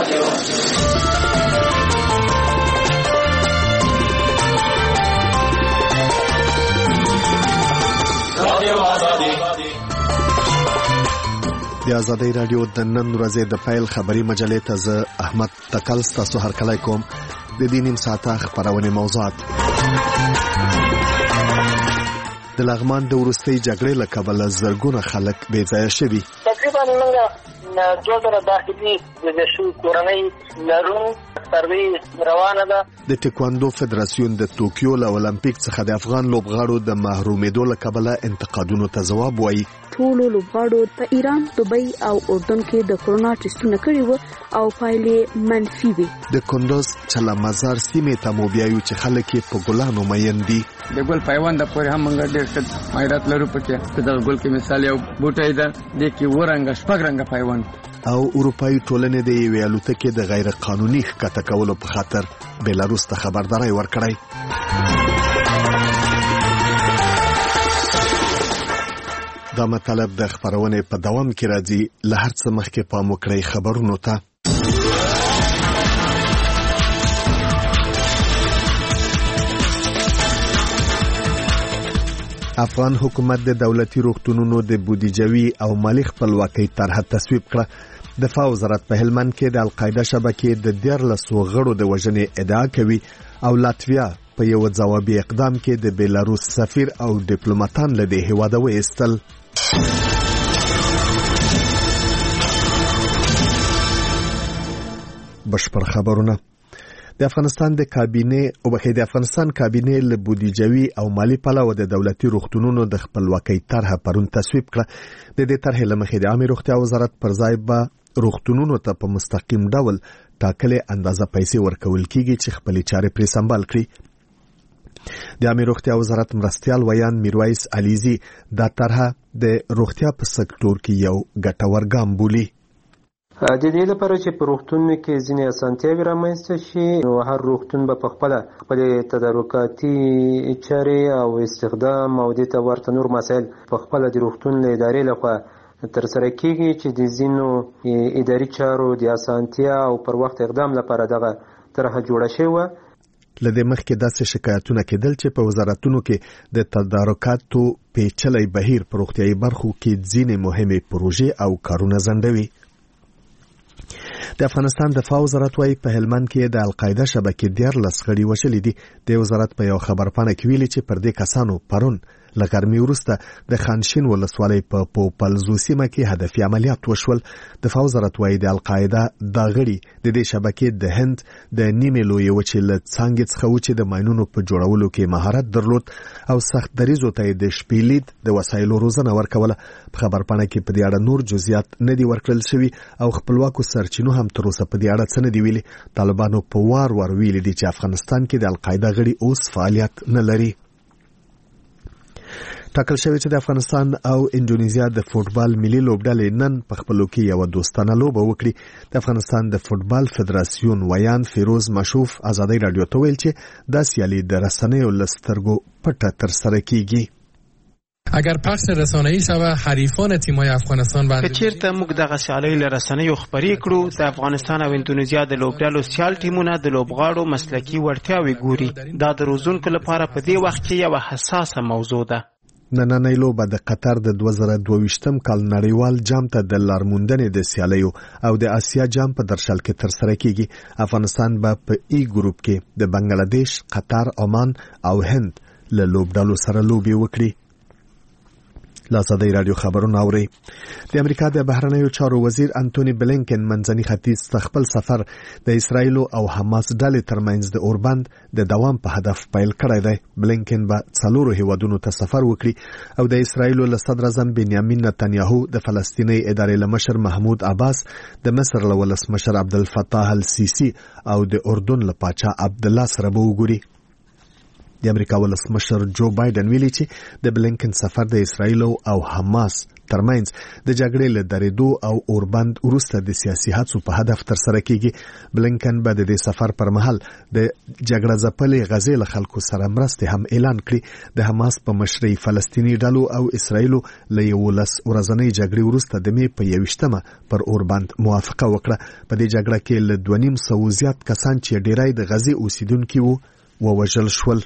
د آزادۍ رادیو د نن ورځې د پیل خبري مجلې ته زه احمد تکل ستاسو هرکلی کوم. د دې نیم ساعته خپرونې موضوعات: د لغمان د وروستۍ جګړې له کبله زرګونه خلک بې ځایه شوي. تقریبا موږ 2000 داخلي د شو کورنۍ لرو سروي روانه ده. د ټیکواندو فدراسیون د توکیو له اولمپیک څخه د افغان لوبغاړو د محرومېدو له کبله انتقادونو ته ځواب وایي. ټولو لوبغاړو په ایران، دوبۍ او اردن کې د کورونا ټیسټونه کړي وو او پایلې منفي وي. د کندوز چلا مزار سیمې ته مو بیایو چې خلک یې په ګلانو مین دي. د ګل پیوند پورې هم موږ ډېر ښه مایرات لرو پکې. د ګل کې مثال یو بوټی ده، د کې ورنګ شپږ رنګ پیوند. او اروپایي ټولنې د یوې الوتکې د غیر قانوني ښکته کولو په خاطر بیلاروس ته خبرداری ورکړی. دا مطلب د خبرونې په دوام کې راځي. له هر څه مخکې پام وکړئ خبرونو ته. افغان حکومت د دولتي روغتونونو د بودیجوي او مالی خپلواکۍ طرحه تصویب کړه. دفاع وزارت په هلمند کې د القاعده شبکې د 14 غړو د وژنې ادعا کوي او لاتویا په یو ځوابي اقدام کې د بیلاروس سفیر او ډیپلوماټان له دې هیواده وایستل. بشپړ خبرونه. د افغانستان کابینه له بودیجوي او مالی پلوه د دولتي روغتونونو د خپلواکۍ طرحه پرون تصویب کړه. د دې طرحې له مخې د عامه روغتیا وزارت پر ځای به روغتونونو ته په مستقیم ډول ټاکلې اندازه پیسې ورکول کیږي چې خپلې چارې پرې سمبال کړي. د عامه روغتیا وزارت مرستیال ویان میرویس علیزی دا طرحه د روغتیا په سکتور کې یو ګټور ګام بولي. د دې لپاره چې په روغتونونو کې ځینې اسانتیاوې رامنځته شي، نو هر روغتون به په خپلې تدارکاتي چارې او استخدام او دې ته ورته نور مسایل په خپله د روغتون له ادارې لخوا ترسره کیږي چې د ځینو اداري چارو د اسانتیا او پر وخت اقدام لپاره دغه طرحه جوړه شوې. لدې مخکې داسې شکایتونه کېدل چې په وزارتونو کې د تدارکاتو پیچلی بهیر په روغتیايي برخو کې ځینې مهمې پروژې او کارونه ځنډوي. د افغانستان دفاع وزارت وايي په هلمند کې د القاعده شبکې 14 غړي وشلې دي. د وزارت په یو خبرپاڼه کې ویلي چې پر دې کسانو پرون له ګرمۍ وروسته د خانشین ولسوالۍ په پوپلزو سیمه کې هدفي عملیات وشول. دفاع وزارت وايي د القاعده دا غړي د دې شبکې د هند د نیمې لویې وچې له څانګې څخه و چې د ماینونو په جوړولو کې مهارت درلود او سخت دریزو ته د شپېلید د وسایلو روزنه ورکوله. په خبرپاڼه کې په دې اړه نور جزئیات نه دي ورکړل شوي او خپلواکو سرچینو هم تر اوسه په دې اړه څه نه دي ویلي. طالبانو په وار ویلي دي چې افغانستان کې د القاعده غړي اوس فعالیت نه لري. ټاکل شوی چې د افغانستان او انډونیزیا د فوټبال ملي لوبډلې نن په خپلو کې یو دوستانه لوبه وکړي. د افغانستان د فوټبال فدراسیون ویان فیروز مشوف آزادۍ رادیو ته ویل چې دا سیالي د رسنیو له سترګو پټه ترسره کیږي. اگر پخش رسانه‌ای شوه حریفان تیم‌های افغانستان که چیرته موږ دغه سیالۍ له رسنیو خپرې کړو، د افغانستان او انډونیزیا د لوبډلو سیال ټیمونه د لوبغاړو مسلکي وړتیاوې ګوري. دا د روزونکو لپاره په دې وخت کې یو حساسه موضوع ده. نننۍ لوبه د قطر د 2022 کال نړیوال جام ته د لارموندنې د سیالیو او د آسیا جام په درشل کې ترسره کیږي. افغانستان به په ای ګروپ کې د بنگلاديش، قطر، عمان او هند له لوبډلو سره لوبي وکړي. آزادۍ رادیو خبرونه اوري. د امریکا د بهرنیو چارو وزیر انټونی بلینکن منځني ختیځ ته خپل سفر د اسرایل او حماس ډلې ترمنځ د اوربند د دوام په هدف پیل کړی دی. بلینکن به 4 هیوادونو ته سفر وکړي او د اسرایل له صدر اعظم بنیامین نتنیاهو، د فلسطیني ادارې له مشر محمود عباس، د مصر له ولسمشر عبدالفتاح السیسی او د اردن له پاچا عبدالله سره به وګوري. د امریکا ولسمشر جو بایدن ویلي چې د بلینکن سفر د اسرایل او حماس ترمنځ د جګړې له درېدو او اوربند وروسته د سیاسي هڅو په هدف ترسره کیږي. بلینکن به د دې سفر پر مهال د جګړه ځپلې غزې له خلکو سره مرستې هم اعلان کړي. د حماس په مشرۍ فلسطیني ډلو او اسرایل له 11 ورځنۍ جګړې وروسته د مې په 21 پر اوربند موافقه وکړه. په دې جګړه کې له 2.5 زیات کسان چې ډیری د غزې اوسیدونکي وو ووژل شول.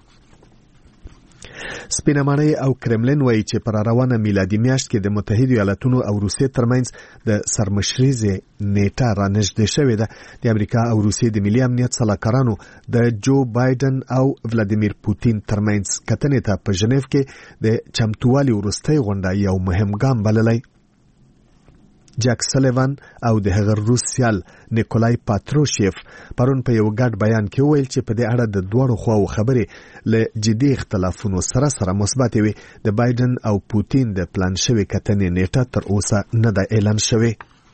سپینه ماڼۍ او کرملین وایي چې پر روانه میلادي میاشت کې د متحده ایالاتونو او روسیې ترمنځ د سرمشریزې نیټه رانږدې شوې ده. د امریکا او روسیې د ملي امنیت سلاکارانو د جو بایدن او ولادیمیر پوتین ترمنځ کتنې ته په ژنیف کې د چمتووالي وروستۍ غونډه یو مهم ګام بللی. جک سلیوان او د هغه روس سیال نیکولای پاتروشیف پرون په یو ګډ بیان کې وویل چې په دې اړه د دوړو خواو خبرې له جدي اختلافونو سره مثبت وي. د بایدن او پوتین د پلان شوی کتنې نیټه تر اوسه نه ده اعلان شوی.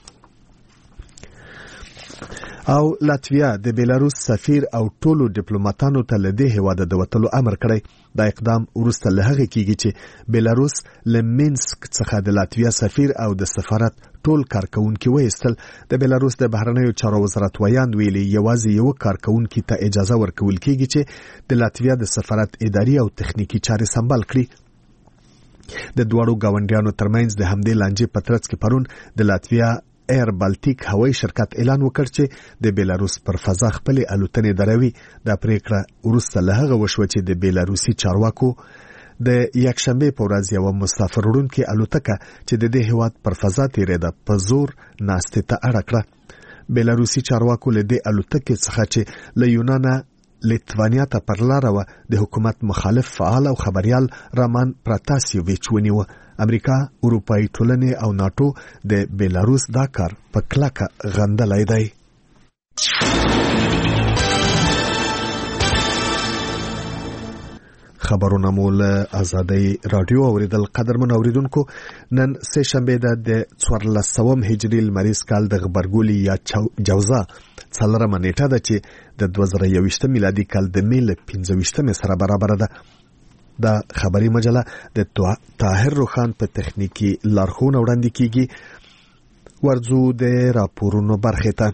او لاتویا د بیلاروس سفیر او ټولو ډیپلوماټانو ته له دې هیواده د وتلو امر کړی. دا اقدام وروسته له هغه کېږي چې بیلاروس له مینسک څخه د لاتویا سفیر او د سفارت ټول کارکونکي وایستل. د بیلاروس د بهرنیو چارو وزارت ویاند ویلي یوازې یو کارکونکي ته اجازه ورکول کېږي چې د لاتویا د سفارت اداري او تخنیکی چارې سمبال کړي. د دوړو گاونډیانو ترمنځ د همدې لانجې په ترڅ کې پرون د لاتویا ایر بالټیک هوایي شرکت اعلان وکړ چې د بیلاروس پر فضا خپل الوتنې دروي. دا پریکړه وروسته له هغه وشوه چې د بیلاروسي چارواکو د یکشنبه په ورځ یو مسافر وړونکي الوتکه چې د دې هیواد پر فضا تیریده په زور ناستې ته اړه کړه. بیلاروسي چارواکو له دې الوتکې څخه چې له یونانه لیتوانیا ته پر لاره وه د حکومت مخالف فعال او خبريال رامان پراتاسیوویچ ونیوه. امریکا، اروپایي ټولنې او ناتو د بیلاروس دا کار په کلکه غندلی دی. خبرونه مو له آزادۍ رادیو اوریدل. قدرمن اوریدونکو، نن سه شنبه ده د 1400 هجري لمریز کال د غبرګولي یا جوزا څلورمه نیټه ده چې د 2021 میلادي کال د مې له 25 سره برابر ده. دا خبري مجله د طاهر روخان په تخنیکی لارښوونه وړاندې کیږي. ورځو د راپورونو برخه ته.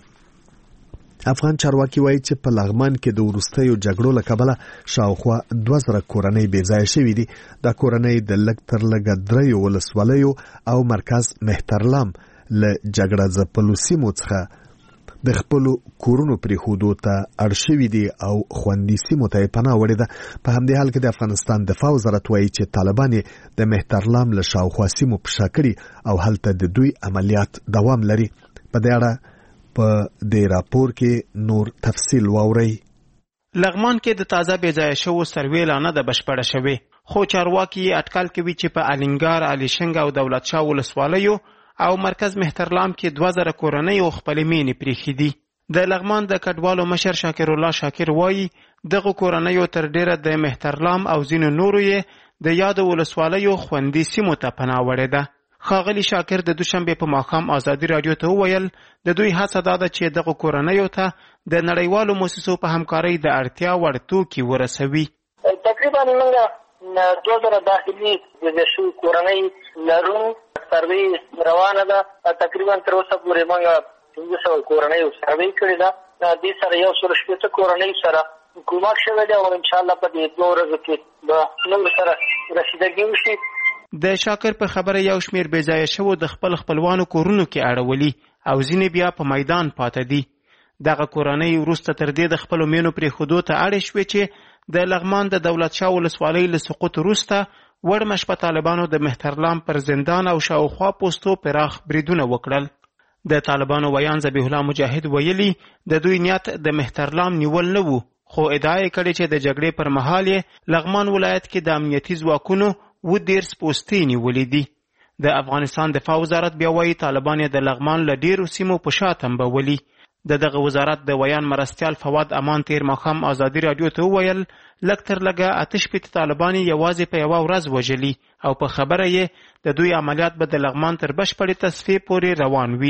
افغان چارواکي وایي چې په لغمان کې د وروستیو جګړو له کبله شاوخوا 2000 کورنۍ بې ځایه شوي دي. دا کورنۍ د لږ تر لږه 3 ولسوالیو او مرکز مهترلام له جګړه ځپلو سیمو څخه د خپلو کورونو پرېښودو ته اړ شوي دي او خوندي سیمو ته یې پناه وړې ده. په همدې حال کې د افغانستان دفاع وزارت وایي چې طالبان یې د مهترلام له شاوخوا سیمو په شا کړي او هلته د دوی عملیات دوام لري. په دې اړه په دې راپور کې نور تفصیل واورئ. لغمان کې د تازه بېځایه شوو سروې لا نه ده بشپړه شوې، خو چارواکي اټکل کوي چې په الینګار، الیشنګ او دولت شاه ولسوالیو او مرکز مهترلام کې 2000 کورنۍ او خپلې مینې پریښې دي. د لغمان د کډوالو مشر شاکر الله شاکر وایي دغه کورنیو تر ډیره د مهترلام او ځینو نورو یې د یادو ولسوالیو خوندي سیمو ته پناه وړې ده. ښاغلي شاکر د دوشنبې په ماښام ازادي راډیو ته وویل د دوی هڅه دا ده چې دغه کورنیو ته د نړیوالو مؤسسو په همکارۍ د اړتیا وړ توکي ورسوي. تقریبا موږ 2000 داخلي د شو کورنۍ لرو. سروي روانه ده. تقریبا تر اوسه پورې موږ 500 کورنۍ سروي کړې ده. د دې سره 160 کورنۍ سره کومک شوی دی او ان شاء الله په دې 2 ورځو کې به نور سره رسیدګي وشي. د شاکر په خبره یو شمیر بې ځایه شوو د خپلوانو کورونو کې اړولي او ځینې بیا په میدان پاته دي. دغه کورنۍ وروسته تر دې د خپلو مینو پرېښودو ته اړې شوې چې د لغمان د دولت شاه ولسوالۍ له سقوط وروسته وړ مشپه طالبانو د مهترلام پر زندان او شاوخوا پوستو پراخ بریدونه وکړل. د طالبانو ویان ذبیح الله مجاهد ویلي د دوی نیت د مهترلام نیول نه وو، خو ادعا یې کړې چې د جګړې پر مهال یې لغمان ولایت کې د امنیتي ځواکونو 10 پوستې نیولې دي. د افغانستان دفاع وزارت بیا وایي طالبان یې د لغمان له ډیرو سیمو په شا تنبولي. د دغه وزارت د ویان مرستیال فواد امان تیر ماښام ازادي راډیو ته وویل لږ تر لږه 8 طالبان یوازې په یوه ورځ وژلي او په خبره یې د دوی عملیات به د لغمان تر بشپړې تصفیې پورې روان وي.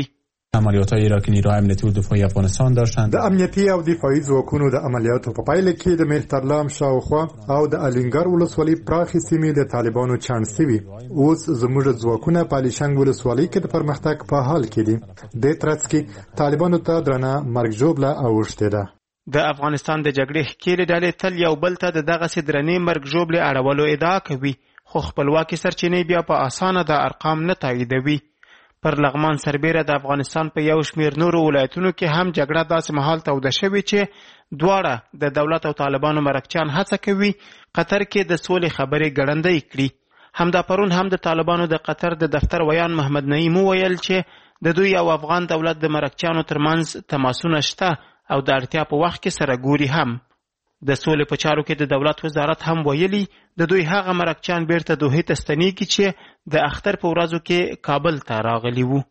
عملیات‌های را که نیروهای امنیتی و دفاعی افغانستان داشتند. د امنیتي او دفاعي ځواکونو د عملیاتو په پایله کې د مهترلام شاوخوا او د الینګار ولسوالۍ پراخې سیمې د طالبانو چاڼ شوي. اوس زموږ ځواکونه په الیشنګ ولسوالۍ کې د پرمختګ په حال کې دي. د ترڅ کې طالبانو ته درنه مرګ ژوبله اوښتې ده. د افغانستان د جګړې ښکېلې ډلې تل یو بل ته د دغسې درنې مرګ ژوبلې اړولو ادعا کوي، خو خپلواکي سرچینې بیا په اسانه د ارقام نه تاییدوي. پر لغمان سربیره د افغانستان په یو شمیر نورو ولایتونو کې هم جګړه داسې مهال توده شوې چې دواړه د دولت او طالبانو مرکچیان هڅه کوي قطر کې د سولې خبرې ګړندۍ کړي. همدا پرون هم د طالبانو د قطر د دفتر ویان محمد نعیم وویل چې د دوی او افغان دولت د مرکچیانو ترمنځ تماسونه شته او د اړتیا په وخت کې سره ګوري هم. د سولې په چارو کې د دولت وزارت هم ویلي د دوی هغه مرکچیان بیرته دوحې ته ستنېږي چې د اختر په ورځو کې کابل ته راغلي وو.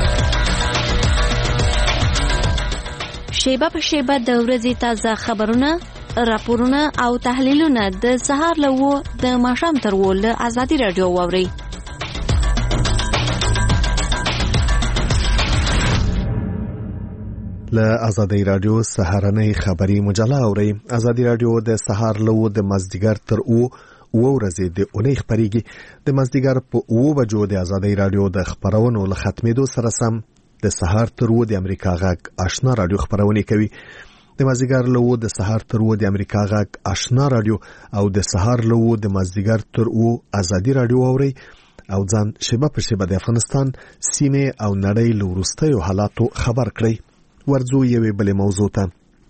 شیبه په شیبه د ورځې تازه خبرونه، راپورونه او تحلیلونه د سهار له 9 د ماښام تر 10 له ازادي راډیو واورئ. له ازادي راډیو سهارنۍ خبري مجله اوري. ازادي راډیو د سهار له 9 د مازدیګر تر 10 ورځې د اونۍ خبريږي. د مازدیګر په 9 بجو د ازادي راډیو د خبرونو له ختمېدو سره سم د سهار تر 10 د امریکا غږ آشنا راډیو خبرونه کوي. د مازدیګر له 10 د سهار تر 10 د امریکا غږ آشنا راډیو او د سهار له 10 د مازدیګر تر 10 ازادي راډیو اوري او ځان شیبه په شیبه د افغانستان سیمه او نړۍ له وروستیو حالاتو خبر کړي. ورځو یوې بلې موضوع ته.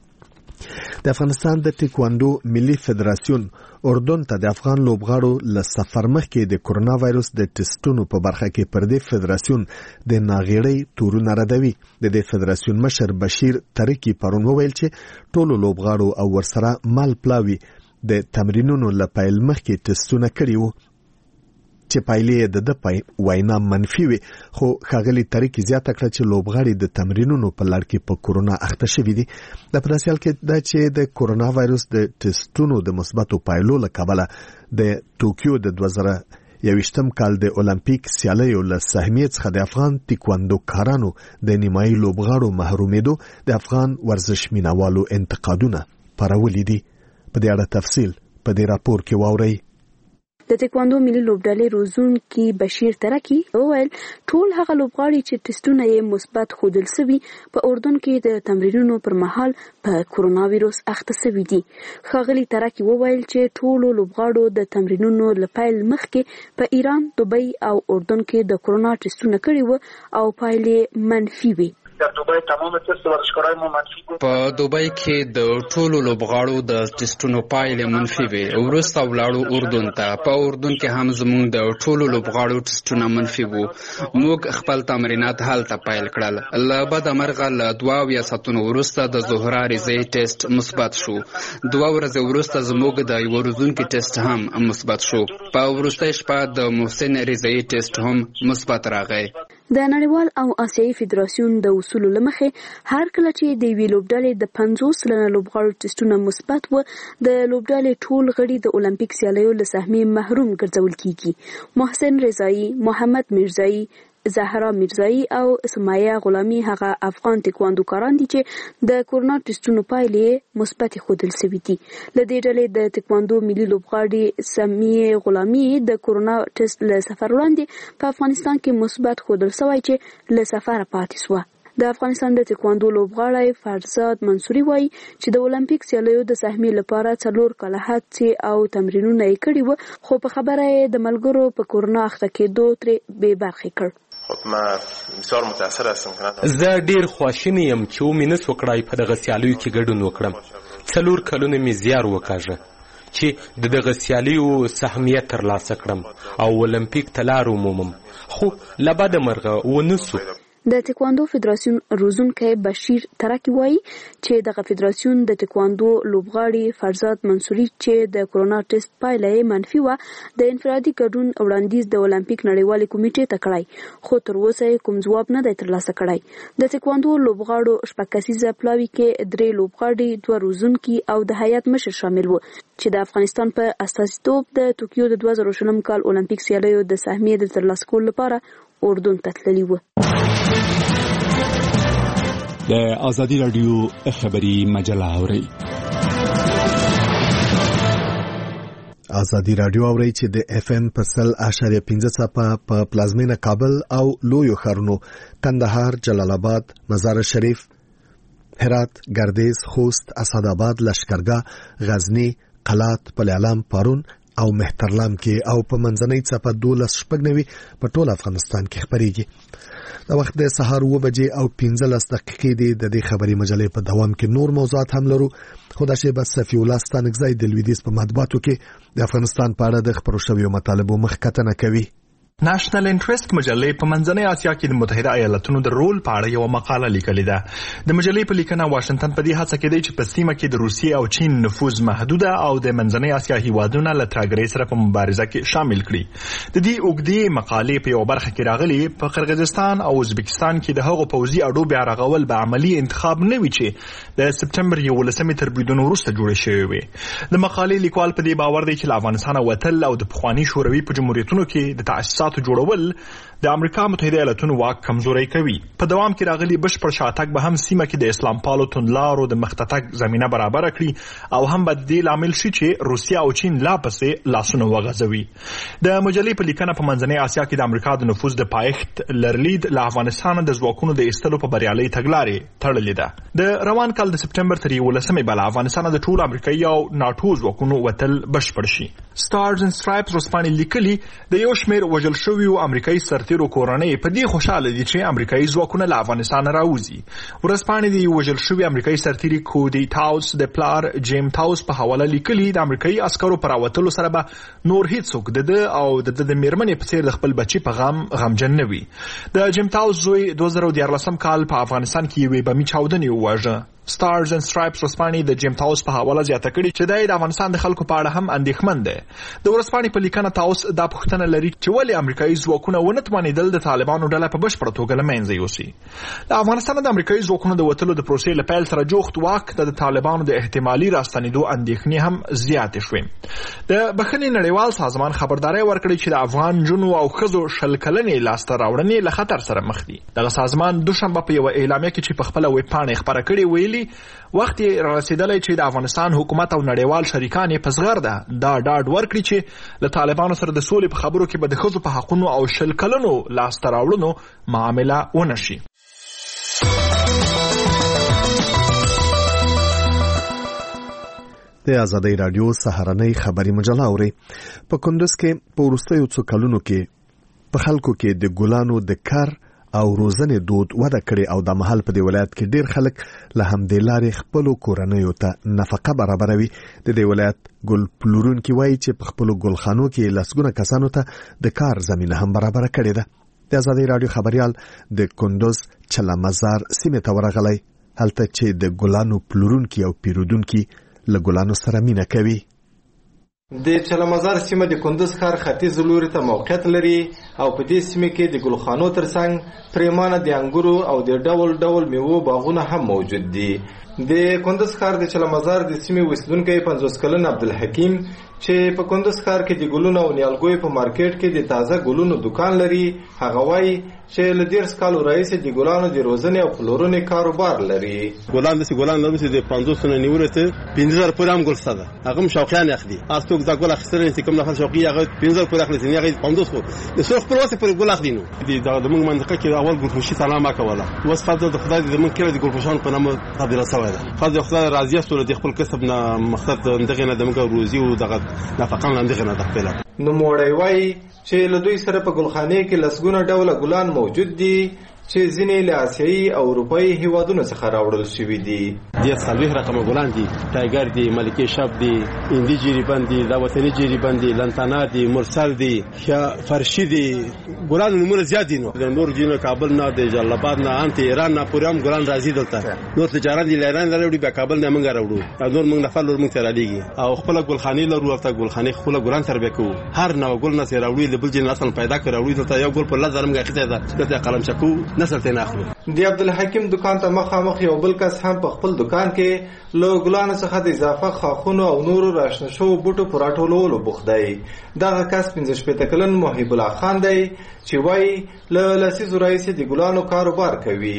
د افغانستان د ټیکواندو ملي فدراسیون اردن ته د افغان لوبغاړو له سفر مخکې د کرونا وایروس د ټیسټونو په برخه کې پر دې فدراسیون د ناغېړۍ تورونه ردوي. د دې فدراسیون مشر بشیر ترکی پرون وویل چې ټولو لوبغاړو او ورسره مال پلاوي د تمرینونو له پیل مخکې ټیسټونه کړي وو چې پایلې د وینا منفي وي، خو ښاغلي ترکی زیاته کړه چې لوبغاړي د تمرینونو په لړ کې په کورونا اخته شوي دي. د پداسې حال کې دا چې د کورونا وایروس د ټیسټونو د مثبتو پایلو له کبله د ټوکیو د 2021 کال د اولمپیک سیالیو له سهمیې څخه د افغان ټیکواندو کارانو د نیمایي لوبغاړو محرومېدو د افغان ورزش مینوالو انتقادونه پارولي دي. په دې اړه تفصیل په دې راپور کې واورئ. د ټیکواندو ملي لوبډلې روزونکي بشیر ترکی وویل ټول هغه لوبغاړي چې ټیسټونه یې مثبت ښودل شوي په اردن کې د تمرینونو پر مهال په کورونا وایروس اخته شوي دي. ښاغلي ترکی وویل چې ټولو لوبغاړو د تمرینونو له پیل مخکې په ایران، دوبۍ او اردن کې د کورونا ټیسټونه کړي وو او پایلې منفي وي. در دوبۍ تمام تست ورزشکارای ما منفی بود. په دوبۍ کې د ټولو لوبغاړو د ټیسټونو پایلې منفي وي. وروسته ولاړو اردن ته. په اردن کې هم زموږ د ټولو لوبغاړو ټیسټونه منفي وو. موږ خپل تمرینات هلته پیل کړل. له بده مرغه له 22 ساعتونو وروسته د ظهره ریزې ټیسټ مثبت شو. 2 ورځې وروسته زموږ د یو روزونکي ټیسټ هم مثبت شو. په وروستۍ شپه د محسن ریزې ټیسټ هم مثبت راغی. د نړیوال او آسیایي فدراسیون د اصولو لمخې هر کله چې د یوې لوبډلې د 50 سلنه لوبغاړو ټیسټونه مثبت و د لوبډلې ټول غړي د اولمپیک سیالیو له سهمیې محروم ګرځول کیږي. محسن رضایی، محمد میرزایی، زهرا میرزایی او سمایه غلامی هغه افغان ټیکواندوکاران دي چې د کورونا ټیسټونو پایلې مثبت ښودل شوي دي. له دې ډلې د ټیکواندو ملي لوبغاړي سمایه غلامی د کورونا ټیسټ له سفر وړاندې په افغانستان کې مثبت ښودل شوی چې له سفر پاتې شو. د افغانستان د ټیکواندو لوبغاړی فرزاد منصوري وایي چې د اولمپیک سیالیو د سهمیې لپاره 4 کاله هڅې او تمرینونه یې کړي وو، خو په خبره یې د ملګرو په کورونا اخته کېدو ترې بې برخې کړ. زه ډیر خواشینی یم چې مې نس وکړای په دغه سیالیو کې ګډون وکړم. 4 کلونه مې زیار وکاږه چې د دغه سیالیو سهمیه ترلاسه کړم او اولمپیک ته لار ومومم، خو له بده مرغه ونسو. د ټیکواندو فدراسیون روزونکی بشیر ترکی وایي چې دغه فدراسیون د ټیکواندو لوبغاړي فرزاد منصوري چې د کورونا ټیسټ پایله منفي و د انفرادي ګډون وړاندیز د اولمپیک نړیوالې کمیټې ته کړی، خو تر اوسه کوم ځواب نه دی ترلاسه کړی. د ټیکواندو لوبغاړو شپږ کسیزه پلاوي کې 3 لوبغاړي، 2 روزونکي او د هیات مشر شامل وو چې د افغانستان په استازیتوب د ټوکیو د 2020 کال اولمپیک سیالیو د سهمیې د ترلاسه کولو لپاره اردن ته تللي وو. د ازادي رادیو خبری مجله اورئ. ازادي رادیو اورئ چې د اف ام په 100.15 څپه په پلازمینه کابل او لویو ښارونو کندهار، جلال آباد، مزار شریف، هرات، گردیز، خوست، اسداباد، لشکرګاه، غزنی، قلات، پلیالام، پارون او مهترلام کې او په منځنۍ څپه 12:90 په ټول افغانستان کې خبريږي. د وخت د سهار 9 بجې او 15 دقیقې د دې خبري مجلې په دوام کې نور موضوعات هم لرو. خو د شیبه صفی الله ستانګزای د لویدیز په مطبوعاتو کې د افغانستان په اړه د خبرو شویو مطالبو مخکتنه کوي. نېشنل انټرست مجلې په منځنۍ اسیا کې د متحده ایالاتونو د رول په اړه یو مقاله لیکلې ده. د مجلې په لیکنه واشنگټن په دې هڅه کې دی چې په سیمه کې د روسیې او چین نفوذ محدوده او د منځنۍ اسیا هیوادونو له ترګرې سره په مبارزه کې شامل کړي. د دې اوږدې مقالې په یو برخه کې راغلي په قرغیزستان او ازبکستان کې د هغو پوځي اډو بیا رغول به عملی انتخاب نه وي چې د سپټمبر 11 تر بریدونو وروسته جوړ شوی وي. د مقالې لیکوال په دې باور دی چې له افغانستان وتل او د پخوانی شوروي په جمهوریتونو کې د تاسیساتو جوړول د امریکا متحده ایالاتونو واک کمزوري کوي. په دوام کې راغلي بشپړ شاتګ به هم سیمه کې د اسلام پالو توندلارو د مختتک زمينه برابر کړي او هم به د لامل شي چې روسیا او چین لا پسې لاسونه وغځوي. د مجلې په لیکنه په منځنۍ اسیا کې د امریکا د نفوذ د پایښت لرلید له افغانستان د ځواکونو د ایستلو په بریالي تګلارې تړلې ده. د روان کال د سپټمبر تر 11 بل افغانستان د ټول امریکایي او ناتو ځواکونو وتل بشپړ شي. سټارز اند سټرایپز رسپانې لیکلي د یو شمېر وژل شویو امریکایي سرتیرو کورنۍ په دې خوشاله دي چې امریکایي ځواکونه له افغانستان راوځي. ورسپانې د وژل شوی امریکایي سرتیري کودي تاوس د پلار جیم تاوس په حواله لیکلي د امریکایي عسکرو پر راوتلو سره به نور هیڅوک د او د میرمنې په څیر د خپل بچي په غمجن نه وي. د جیم تاوس زوی 2014 کال په افغانستان کې یوې بمي چاودنې وواژه. سټارز اند سټرایپز رسپانې د جیم تاوس په حواله زیاته کړي چې د افغانستان د خلکو په اړه هم اندېښمن دی. د ورسپانې په لیکنه تاوس دا پوښتنه لري چې ولې امریکایي ځواکونه ونه توانېدل د طالبانو ډله په بشپړه توګه له منځه یوسي. د افغانستان د امریکایي ځواکونو د وتلو د پروسې له پیل سره جوخت واک د طالبانو د احتمالي راستنېدو اندېښنې هم زیاتې شوې. د بخښنې نړیوال سازمان خبرداري ورکړې چې د افغان جنو او ښځو 10 کلنې لاسته راوړنې له خطر سره مخ دي. دغه سازمان دوشنبه په یو اعلامیه کې چې په خپل ویب پاڼه خبره کړې ویلي وخت یې رسیدلی چې د افغانستان حکومت او نړیوال شریکان یې په زغرده دا ډاډ ورکړي چې له طالبانو سره د سولې په خبرو کې به د ښځو په حقونو او 10 کلنو لاسته راوړنو معامله ونه شي. د ازادي رادیو سهارنۍ خبري مجله اوري. په کندوز کې په وروستیو څو کلونو کې په خلکو کې د ګلانو د کار او روزنې دود وده کړي او د محل په دی ولایت کې ډیر خلک له همدې لارې خپل کورنیو ته نفقه برابروي. د دې ولایت ګل پلورونکي وایي چې په خپل ګلخانو کې لسګونه کسانو ته د کار زمينه هم برابر کړي ده. د ازادي رادیو خبريال د کندوز چلمزار سیمه ته ورغلی هلته چې د ګلانو پلورونکي او پیرودونکي له ګلانو سره مینه کوي. د چلمزار سیمه د کندوز ښار ختیځ لوري ته موقعیت لري او په دې سیمه کې د ګلخانو ترڅنګ پریمانه د انګورو او د ډول ډول میوو باغونه هم موجود دي. د کندوز ښار د چلمزار د سیمې اوسیدونکی 50 کلن عبدالحکیم چې په کندوز ښار کې د ګلونو او نیالګیو په مارکیټ کې د تازه ګلونو دکان لري. هغه وایي چې له 10 کالو راهیسې د ګلانو د روزنې او پلورنې کاروبار لري. ګلان لري چې د 500 نه نیولته 15000 پورې هم ګل ساده هغه شوقیان اخلي. ارڅوک دا ګل اخیستل چې کوم نفر شوقي هغه 15000 پورې اخلي نه هغه 500 خو د څو خپل واسه پورې ګل اخلي. نو د موږ منطقه کې اول ګل فروشي سلام وکوله اوس فاده د خدای د موږ کې د ګل فروشان په نامه تبدیل شوی ده. خدای خدای راضي است د خپل کسب نه مقصد دغه نه د موږ روزي او دغه نفقه نه دغه نه تخپل. نو موړی وایي چې له دوی سره په ګلخانه کې لسګونه ډوله ګلان موجود دي چې ځینې له آسیایي او اروپایي هیوادونو څخه راوړل شوي دي. د څلوېښت رقمه ګلان دي، ټایګر دي، ملکي شب دي، هندي جیریبند دي، دا وطني جیریبند دي، لنتانا دي، مرسل دي، فرشي دي. ګلان نمونه زیات دي. نو د نور جنو کابل نه د جلال آباد نه انت ایران نه پورې هم ګلان راځي دلته. نور تجارت دي ایران راوړي به کابل نه منګ راوړو. نور موږ نفر لور موږ ته رالیږي او خپل ګلخاني لرو او ګلخاني خپل ګلان تربیه کوو. هر نو ګل نه راوړي د بل جن اصل پیدا کړو دلته یو ګل په لزر موږ اخته ده د قلم چکو نسل ته نه اخلو. د عبدالحکیم دکان ته مخامخ یو بل کس هم په خپل دکان کې له ګلانو څخه د اضافه خاخونو او نورو راشنه شو بوټو پر راټولولو بوخت دی. دغه کس 15 کلن محب الله خان دی چې وایي له لسیزو راهیسې د ګلانو کاروبار کوي.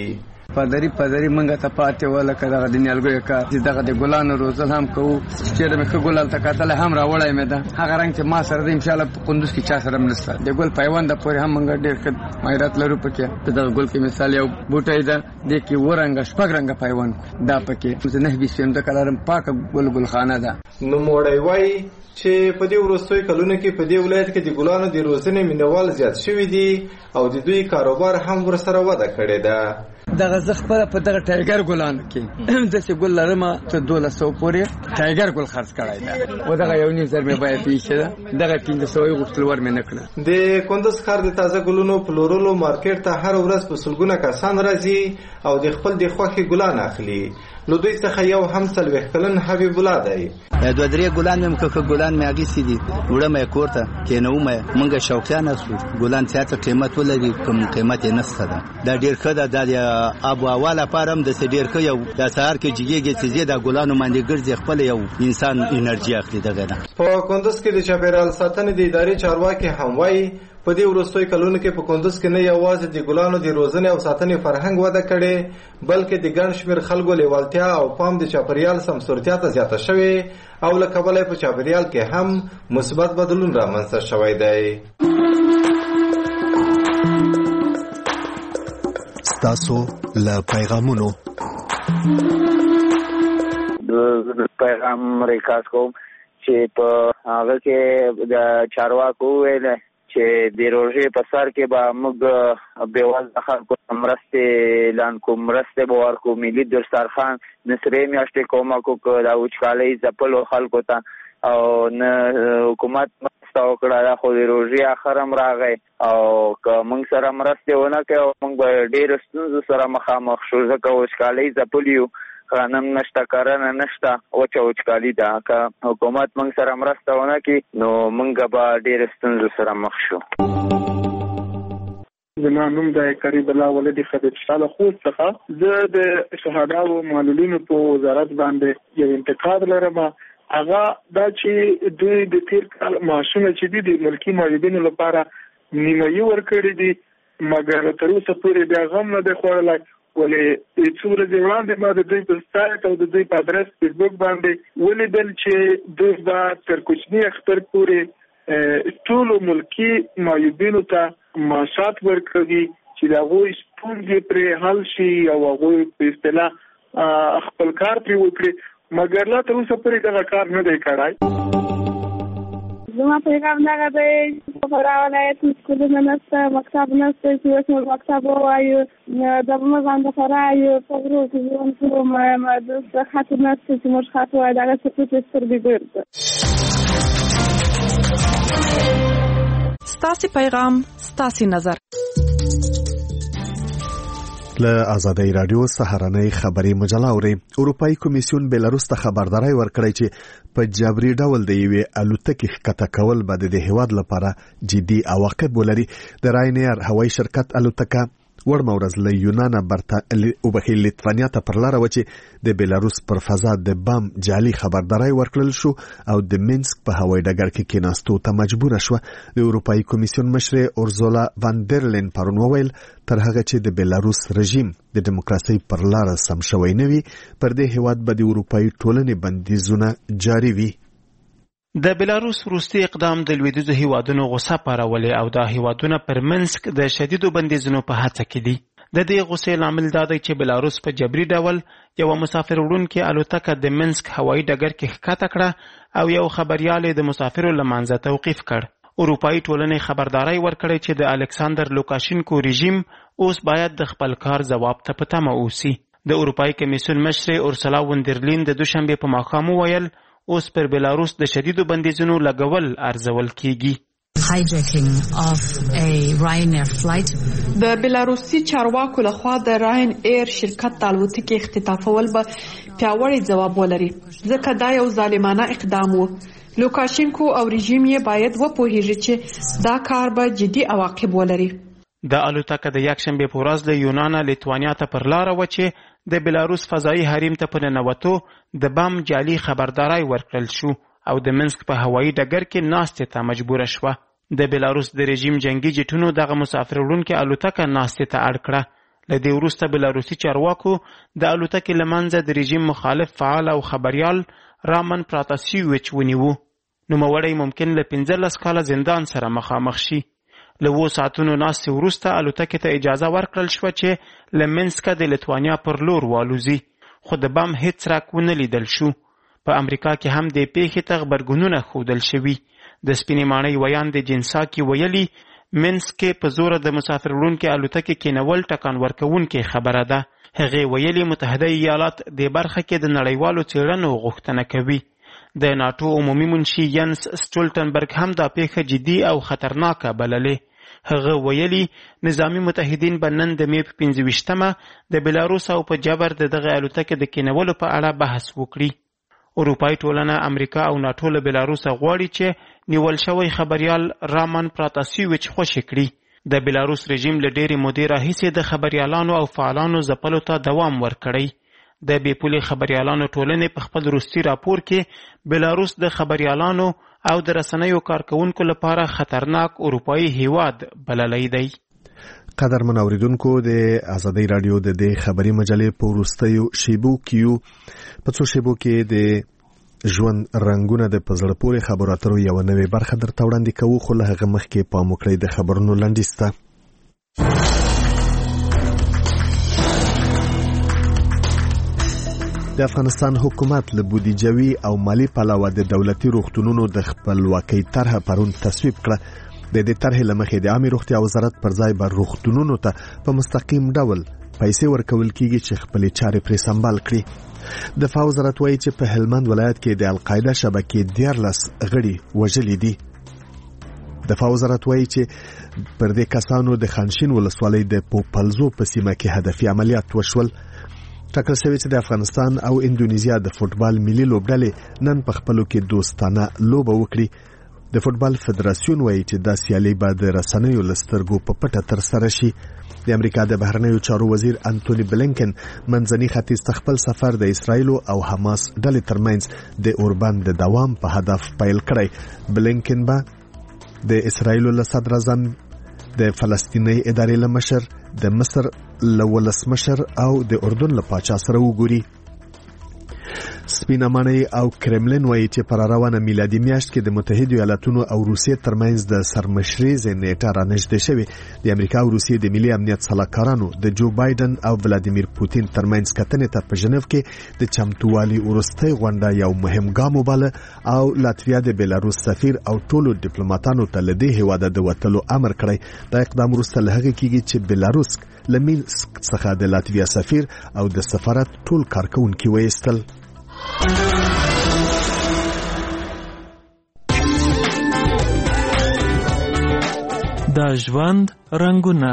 پادری منګه ته پاتې ولا کړه د نیالګو کار دغه د ګلانو روزل هم کوو چې د مخه ګلال ته کتل هم راوړای مې ده هغه رنګ چې ما سره د ان شاء الله په قندوز کې چا سره منسته د ګل پیوند پورې هم منګه ډېر ښه مایرات لرو پکې دغه ګل کې مثال یو بوټی ده د کې ورنګ شپږ رنګ پیوند دا پکې نه به سیم د کلارم پاک ګل خانه ده نو موړی وای چې په دې وروستوي کلونو کې په دې ولایت کې د ګلانو د روزنې مینوال زیات شوي دي او د دوی کاروبار هم ورسره وده کړې ده. دغه زه خپله په دغه ټایګر ګلانو کې داسې ګل لرمه ته 1200 پورې ټایګر ګل خرڅ کړی ده و دغه 1.5 مې باید ایښې ده دغه 1500 یې غوښتل ور مې نه کړه. د کندوز ښار د تازه ګلونو پلورلو مارکیټ ته هر ورځ په سلګونه کسان راځي او د خپل د خوښې ګلان اخلي. نو دوی څخه یو هم 40 کلن حبیب الله دی. دوه درې ګلان مې که ګلان مې اغیستي دي وړه مې کور ته کېنو مونږ شوقیان اسو ګلان څه قیمت ولري کوم قیمت یې نسته ده دا ډېر ښه ده د اب او اول لپاره هم د ډېر ښه یو د سهار کې جګیږي چې د ګلانو باندې ګرځي خپل یو انسان انرژي اخلي دغه نه. په کندوز کې د چاپیریال ساتنې د ادارې چارواکي هم وایي په دې وروستوي کلونو کې په کندوز کې نه یوازې د ګلانو د روزنې او ساتنې فرهنګ وده کړي بلکې د ګڼ شمېر خلکو لیوالتیا او پام د چاپیریال سمسورتیا ته زیاته شوې او له کبله په چاپیریال کې هم مثبت بدلون رامنځته شوی دی. ستاسو له پیغامونو د پیغام ریکاست کوم چې په هغه کې د چارواکو ویل چې د روژې په سر کې به موږ بېوزله خلکو ته مرستې اعلان کوو مرستې به ورکړو ملي دسترخوان نسرې میاشتې کومک وکړو د وچکالۍ ځپلو خلکو ته او نه حکومت مرسته وکړه خو د روژې اخر هم راغی او که موږ سره مرستې ونه کوي موږ به ډېرو ستونزو سره مخامخ شو ځکه وچکالۍ ځپلي یو غنم نشته کرنه نشته وچکالي ده که حکومت موږ سره مرسته ونه کړي نو موږ به ډېرو ستونزو سره مخ شو. زما نوم د قریب الله ولدي خدیج شاه خوست څخه زه د شهدا او معلولینو په وزارت باندې یو انتقاد لرم هغه دا چې دوی د تیر کال معاشونه چې دي د ملکی معلولینو لپاره نیمایي ورکړي دي مګر تر اوسه پورې بیا غم نه دی خوړلی ولې څو ورځې وړاندې ما د دوی په سایټ او د دوی په ادرس فیسبوک باندې ولیدل چې دوی به تر کوچني اختر پورې ټولو ملکي معیوبینو ته معاشات ورکوي چې د هغوی ستونزې پرې حل شي او هغوی په اصطلاح خپل کار پرې وکړي مګر لا تر اوسه پورې دغه کار نه دی کړی. زما پیغام دغه دی چې په ولایت کې سکولونه نشته مکتب نشته چې اوس موږ مکتب ووایو د موږ باندې فرایو په غرو کې ژوند کوو د خاطر نشته چې موږ خاطر وایو دغه څه چې سترګې ګرځي. ستاسې پیغام ستاسې نظر له آزادۍ رادیو سهارنۍ خبري مجله اوري. اروپאי کمیسیون بیلاروس ته خبرداري ورکړی چې په جبري ډول د یوې الوتکې ښکته کول به د هیواد لپاره جدي عواقب ولري. د راینیر هوایي شرکت الوتکه وړمه ورځ له یونانه لیتوانیا ته پر لاره و چې د بیلاروس پر فضا د بام جعلي خبرداري ورکړل شو او د مینسک په هوایي ډګر کې کېناستو ته مجبوره شوه. د اروپאי کمیسیون مشر اورزولا واندرلین پرون وویل تر هغه چې د بیلاروس رژیم د دیموکراسي پر لاره سم شوی نه وي پر دې هیواد به د اروپאי ټولنې بندیزونه جاري وي. د بیلاروس وروستي اقدام د لویدیځو هیوادونو غوسه پارولې او دا هیوادونه پر منسک د شدیدو بندیزونو په هڅه کې دي. د دې غوسې لامل دا دی چې بیلاروس په جبري ډول یو مسافر وړونکې الوتکه د منسک هوایي ډګر کې ښکته کړه او یو خبریال د مسافرو له منځه توقیف کړ. اروپאי ټولنې خبرداري ورکړې چې د الکساندر لوکاشینکو رژیم اوس باید د خپل کار ځواب ته په تمه اوسي. د اروپאי کمیسیون مشر اورسولا وندرلین د دوشنبه په ماښام وویل اوس پر بیلاروس د شدیدو بندیزونو لګول ارزول کیږي. د بیلاروسي چارواکو لخوا د راین ایر شرکت د الوتکې اختطافول به پیاوړی ځواب ولري ځکه دا یو ظالمانه اقدام و. لوکاشینکو او رژیم یې باید وپوهیږي چې دا کار به جدي عواقب ولري. د الوتکه د یکشنبه په ورځ له یونانه لیتوانیا ته پر لاره و چې د بیلاروس فضایي حریم ته په ننوتو د بام جعلي خبرداري ورکړل شو او د منسک په هوایي ډګر کې ناستې ته مجبوره شوه. د بیلاروس د رژیم جنگي جټونو دغه مسافر وړونکې الوتکه ناستې ته اړ کړه. له دې وروسته بلاروسي چارواکو د الوتکې له منځه د رژیم مخالف فعال او خبریال رامن پراتاسیویچ ونیوه. نوموړی ممکن له 15 کاله زندان سره مخامخ شي. له 2 ساعتونو ناستې وروسته الوتکې ته اجازه ورکړل شوه چې له منسکه د لیتوانیا پر لور والوزي، خو د بم هیڅ څرک ونه لیدل شو. په امریکا کې هم د پیښې ته غبرګونونه ښودل شوي. د سپینې ماڼۍ ویان د جنساکي ویلي منسک په زوره د مسافر وړونکې الوتکې کېنول ټکان ورکوونکې خبره ده. هغې ویلي متحده ایالات دې برخه کې د نړیوالو څېړنو غوښتنه کوي. د ناټو عمومي منشي ینس سټولټنبرګ هم دا پیښه جدي او خطرناکه بللې. هغه ویلي نظامی متحدین به نن د مې په 25مه د بلاروس او په جبر د دغه الوتکې د کېنولو په اړه بحث وکړي. اروپایي ټولنه امریکا او ناټو له بلاروسه غواړي چې نیول شوی خبریال رامن پراتاسیویچ خوشي کړي. د بلاروس رژیم له ډېرې مودې راهیسې د خبریالانو او فعالانو ځپلو ته دوام ورکړی. د بې پولې خبریالانو ټولنې په خپل وروستي راپور کې بلاروس د خبریالانو او د رسنیو کارکونکو لپاره خطرناک اروپایي هیواد بللی دی. قدرمن اوریدونکو، د ازادۍ راډیو د دې خبري مجلې په وروستیو شیبو کې په څو شیبو کې د ژوند رنګونه د پزړه پورې خبرو اترو یو نوې برخه درته وړاندې کوو، خو له هغه مخکې پام وکړئ د خبرونو لنډیز ته. د افغانستان حکومت له بودیجوي او مالی پلوه د دولتي روغتونونو د خپلواکۍ طرح پرون تصویب کړه. د دې طرحې له مخې د عامه روغتیا وزارت پر ځای به روغتونونو ته په مستقیم ډول پیسې ورکول کیږي چې خپلې چارې پرې سمبال کړي. دفاع وزارت وایي چې په هلمند ولایت کې د القاعده شبکې 14 غړي وژلي دي. دفاع وزارت وایي چې پر دې کسانو د خانشین ولسوالۍ د پوپلزو په سیمه کې هدفي عملیات وشول. ټاکل شوی چې د افغانستان او اندونیزیا د فوټبال ملي لوبډلې نن په خپلو کې دوستانه لوبه وکړي. د فوټبال فدراسیون وایي چې دا سیالي به د رسنیو له سترګو په پټه ترسره شي. د امریکا د بهرنیو چارو وزیر انټوني بلینکن منځني ختیځ ته خپل سفر د اسرایل او حماس ډلې ترمنځ د اوربند د دوام په هدف پیل کړی. بلینکن به د اسرایل له صدر اعظم، د فلسطیني ادارې له مشر، د مصر له ولسمشر او د اردن له پاچا سره وګوري. سپینه ماڼۍ او کرملین وایي چې پر روانه میلادي میاشت کې د متحده ایالاتونو او روسیې ترمنځ د سرمشریزې نیټه رانږدې شوې. د امریکا او روسیې د ملي امنیت سلاکارانو د جو بایدن او ولادیمیر پوتین ترمنځ کتنې ته په ژنیو کې د چمتووالي وروستۍ غونډه یو مهم ګام وباله او لاتویا د بیلاروس سفیر او ټولو ډیپلوماټانو ته له دې هیواده د وتلو امر کړی. دا اقدام وروسته له هغې کېږي چې بیلاروس له مینسک څخه د لاتویا سفیر او د سفارت ټول کارکونکي وایستل. د ژوند رنګونه.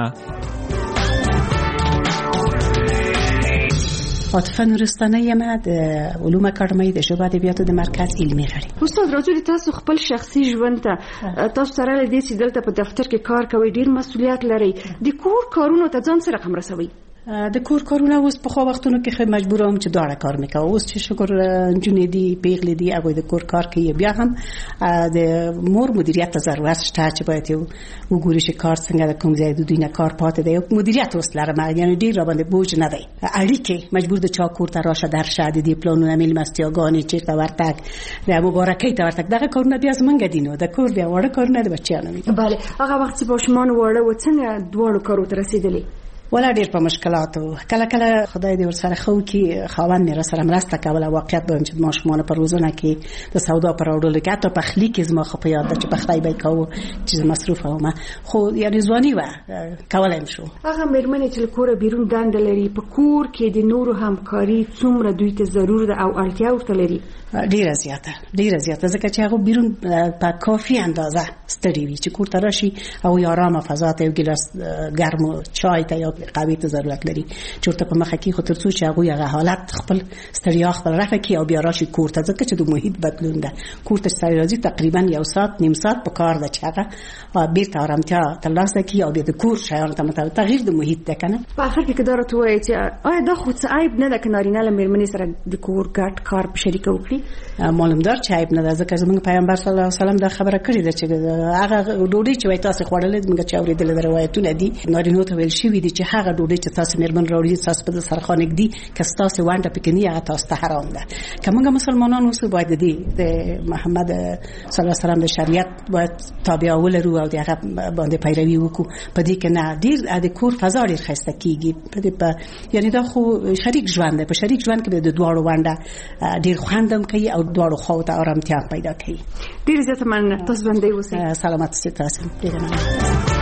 عاطفه نورستانه یم، د علوم اکاډمۍ د ژبو ادبیاتو د مرکز علمي غړي. استاد راځو تاسو خپل شخصي ژوند ته تاسو سره لدې چې دلته په دفتر کې کار کوي، ډیر مسؤلیت لري، د کور کارونو ته ځان سره کوم رسوي؟ د کور کارونه اوس په خو وختونو کې خې مجبورم چې دواړه کار میکوم. اوس چې شکر جنې دي پیغلې دي هغه د کور کار کوي، بیا هم د مور مدیریت ته ضرورت شته چې باید یو وګوري چې کار څنګه د کوم ځای د دوی نه کار پاتې دی. مدیریت اوس لرم، یعنی ډیر را باندې بوج نه دی. اړیکې مجبور د چا کور ته راشه درشه د دې پلانونه میلمستیاګانې چیرته ورتګ د مبارکۍ ته ورتګ دغه کارونه بیا زمونږ دي. نو د کور بیا وړه کارونه د بچیانو وي. بله هغه وخت چې ماشومان وړه و څنګه دواړو کارو ته رسیدلې؟ ولا ډیر په مشکلاتو، کله کله خدای دې ورسره خو کې خاوند مې سره مرسته کوله. واقعیت به چې ماشومان په روزانه کې د سودا پر وړلو کې حتی په خلی کې زما خو په یاد ده چې په خدای به کوو چې مصروف ومه، خو یعنی ځواني و کولم شو. هغه مېرمنې چې کور بیرون دند لري، په کور کې د نورو همکاري څومره دوی ته ضرور ده او اړتیا ورته لري؟ ډیره زیاته ځکه چې هغه بیرون په کافي اندازه ستړي وي چې کور ته راشي او یو آرامه فضا ته یو ګیلاس ګرم چای ته یا قهوې ته ضرورت لري. چورته په مخه کې خو تر څو چې هغه حالت خپل ستړیا خپل رافه کې او بیا راشي کور ته، ځکه چې د محیط بدلون ده. کور ته ستړي راځي تقریبا یو ساعت نیم ساعت په کار ده چې هغه بیرته آرامتیا ترلاسه کړي او بیا د کور شیانو ته مطابق تغییر د محیط ده کنه. په اخر کې کدارت وایي چې آیا دا خو څه عیب نه ده که نارینه له مېرمنې سره د کور ګډ کار په شریکه وکړي؟ معلوم دار چې عیب نه ده، ځکه زموږ پیغمبر صلی الله علیه وسلم دا خبره کړې ده چې هغه ډوډۍ چې وای تاسو خوړلې موږ چې اورېدل د روایتونه دي نارینه ته ویل شوی دي چې چې هغه ډوډۍ چې تاسو میرمن راوړي تاسو په سرخانه کې دي که تاسو وانډه پکې نه تاسو ته حرام ده. کومه مسلمانانو اوس باید د محمد صلی الله علیه وسلم د شریعت باید تابع ولرو او دغه باندې پیروي وکړو. په دې کې نه ډیر د کور فضا ډیر خسته کیږي. یعنی دا خو شریک ژوند دی. په شریک ژوند کې د دواړو وانډه ډیر خوندم کوي او دواړو خو ته آرامتیا پیدا کوي. ډیر زیات من تاسو باندې اوسئ. سلامت اوسئ تاسو. ډیر مننه.